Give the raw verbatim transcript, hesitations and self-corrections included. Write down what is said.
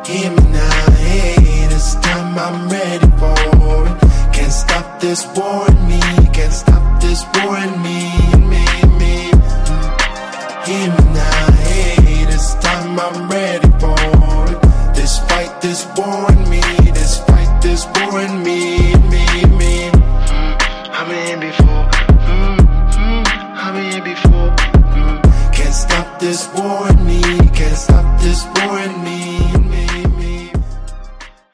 Hear me now, hey, this time I'm ready for it. Can't stop this war in me, can't stop this war in me, in me, in me. Hear me now, hey, this time I'm ready for it. This fight, this war in me, this fight, this war in me, in me, in me. Mm, I've been here before, mm, mm, I've been here before. Mm, can't stop this war